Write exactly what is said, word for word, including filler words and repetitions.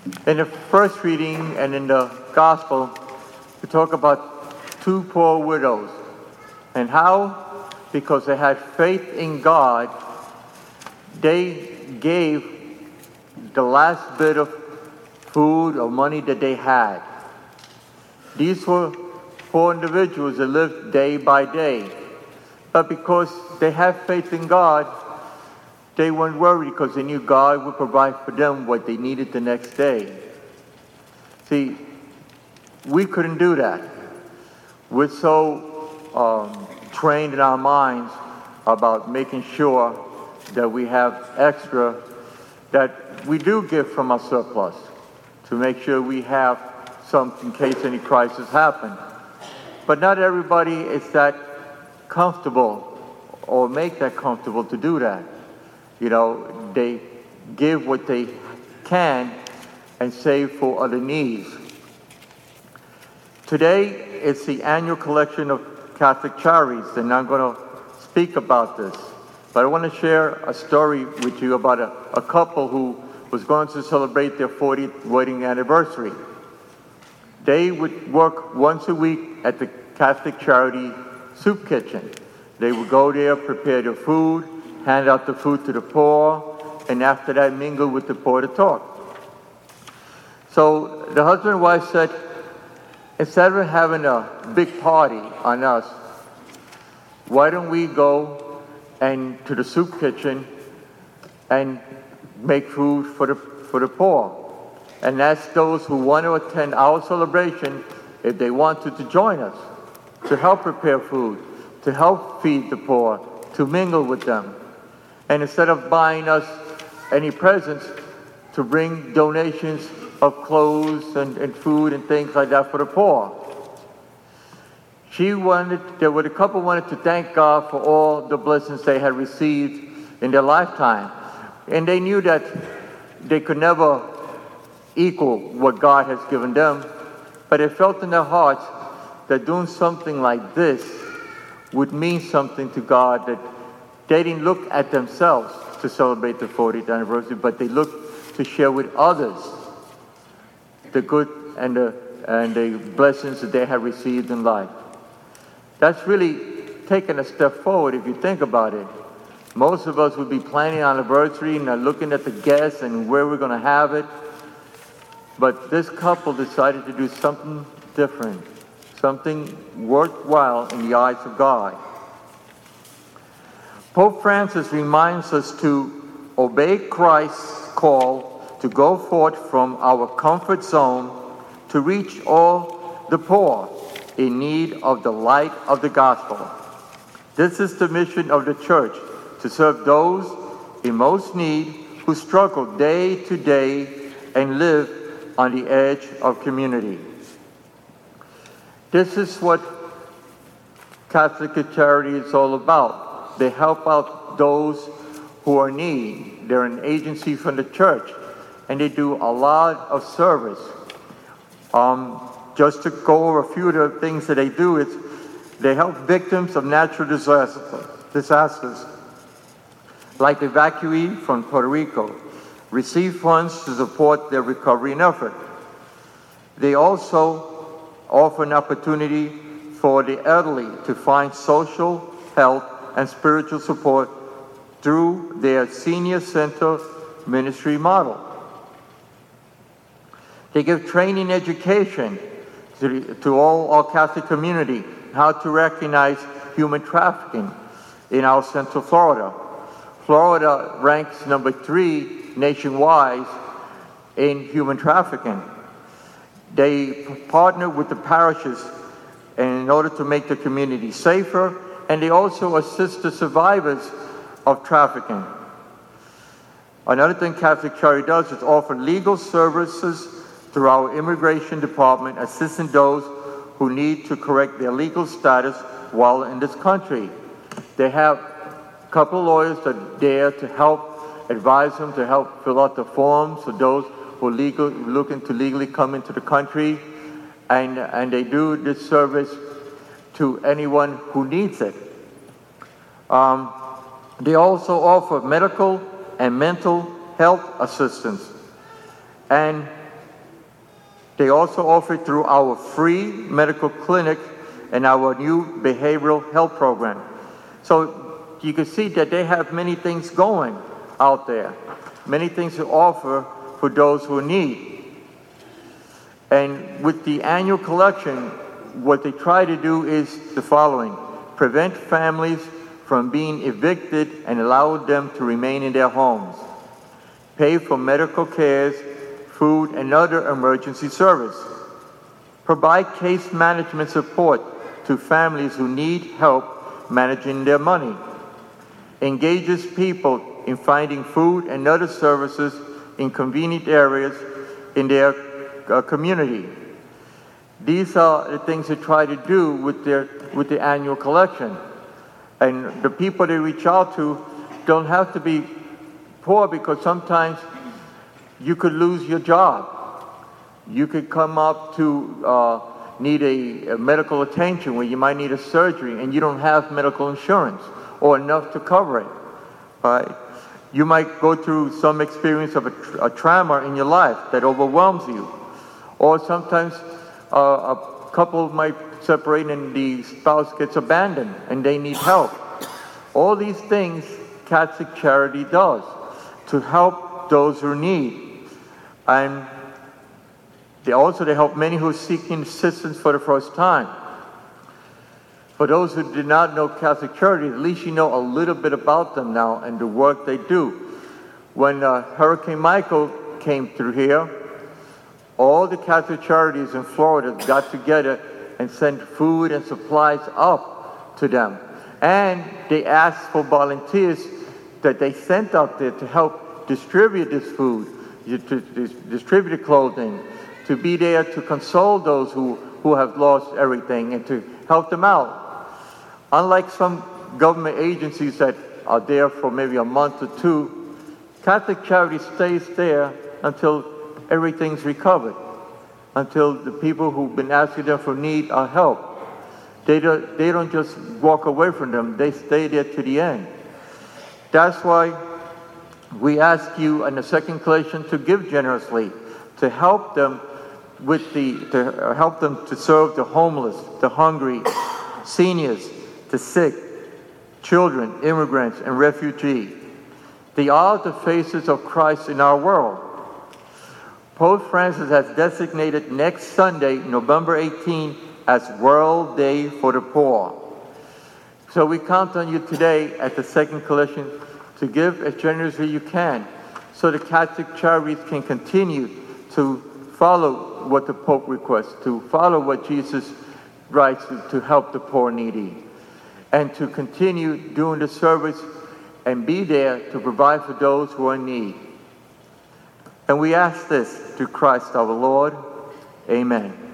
In the first reading and in the gospel, we talk about two poor widows. And how? Because they had faith in God, they gave the last bit of food or money that they had. These were poor individuals that lived day by day. But because they had faith in God, they weren't worried because they knew God would provide for them what they needed the next day. See, we couldn't do that. We're so um, trained in our minds about making sure that we have extra, that we do give from our surplus to make sure we have some in case any crisis happen. But not everybody is that comfortable or make that comfortable to do that. You know, they give what they can and save for other needs. Today, it's the annual collection of Catholic Charities, and I'm going to speak about this. But I want to share a story with you about a, a couple who was going to celebrate their fortieth wedding anniversary. They would work once a week at the Catholic Charity Soup Kitchen. They would go there, prepare their food, hand out the food to the poor, and after that mingle with the poor to talk. So the husband and wife said, instead of having a big party on us, why don't we go and to the soup kitchen and make food for the for the poor? And ask those who want to attend our celebration if they wanted to join us, to help prepare food, to help feed the poor, to mingle with them. And instead of buying us any presents, to bring donations of clothes and, and food and things like that for the poor. She wanted, there were the couple wanted to thank God for all the blessings they had received in their lifetime. And they knew that they could never equal what God has given them, but they felt in their hearts that doing something like this would mean something to God, that they didn't look at themselves to celebrate the fortieth anniversary, but they looked to share with others the good and the, and the blessings that they have received in life. That's really taking a step forward if you think about it. Most of us would be planning our anniversary and are looking at the guests and where we're going to have it. But this couple decided to do something different, something worthwhile in the eyes of God. Pope Francis reminds us to obey Christ's call to go forth from our comfort zone to reach all the poor in need of the light of the gospel. This is the mission of the Church, to serve those in most need who struggle day to day and live on the edge of community. This is what Catholic Charity is all about. They help out those who are in need. They're an agency from the Church, and they do a lot of service. Um, just to go over a few of the things that they do is they help victims of natural disasters, disasters like the evacuee from Puerto Rico, receive funds to support their recovery and effort. They also offer an opportunity for the elderly to find social, health, and spiritual support through their senior center ministry model. They give training education to, to all our Catholic community, how to recognize human trafficking in our Central Florida. Florida ranks number three nationwide in human trafficking. They partner with the parishes in order to make the community safer, and they also assist the survivors of trafficking. Another thing Catholic Charity does is offer legal services through our immigration department, assisting those who need to correct their legal status while in this country. They have a couple of lawyers that are there to help advise them, to help fill out the forms for those who are legal, looking to legally come into the country, and, and they do this service to anyone who needs it. Um, they also offer medical and mental health assistance. And They also offer it through our free medical clinic and our new behavioral health program. So you can see that they have many things going out there, many things to offer for those who need. And with the annual collection, what they try to do is the following: prevent families from being evicted and allow them to remain in their homes, pay for medical cares, food, and other emergency service, provide case management support to families who need help managing their money, engages people in finding food and other services in convenient areas in their uh, community. These are the things they try to do with their with the annual collection. And the people they reach out to don't have to be poor, because sometimes you could lose your job. You could come up to uh, need a, a medical attention where you might need a surgery and you don't have medical insurance or enough to cover it. Right? You might go through some experience of a, tra- a trauma in your life that overwhelms you. Or sometimes uh, a couple might separate and the spouse gets abandoned and they need help. All these things Catholic Charity does to help those who need. And they also they help many who are seeking assistance for the first time. For those who did not know Catholic Charity, at least you know a little bit about them now and the work they do. When uh, Hurricane Michael came through here, all the Catholic Charities in Florida got together and sent food and supplies up to them. And they asked for volunteers that they sent out there to help distribute this food, to distribute the clothing, to be there to console those who, who have lost everything and to help them out. Unlike some government agencies that are there for maybe a month or two, Catholic Charity stays there until everything's recovered, until the people who've been asking them for need are helped. They don't, they don't just walk away from them, they stay there to the end. That's why we ask you in the second collection to give generously, to help them with the, to help them to serve the homeless, the hungry, seniors, the sick, children, immigrants, and refugees. They are the faces of Christ in our world. Pope Francis has designated next Sunday, November eighteenth, as World Day for the Poor. So we count on you today at the second collection to give as generously as you can, so the Catholic Charities can continue to follow what the Pope requests, to follow what Jesus writes, to help the poor and needy, and to continue doing the service and be there to provide for those who are in need. And we ask this through Christ our Lord. Amen.